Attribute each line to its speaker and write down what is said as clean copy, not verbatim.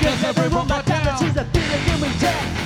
Speaker 1: does everyone my down.
Speaker 2: She's a feeling in me down.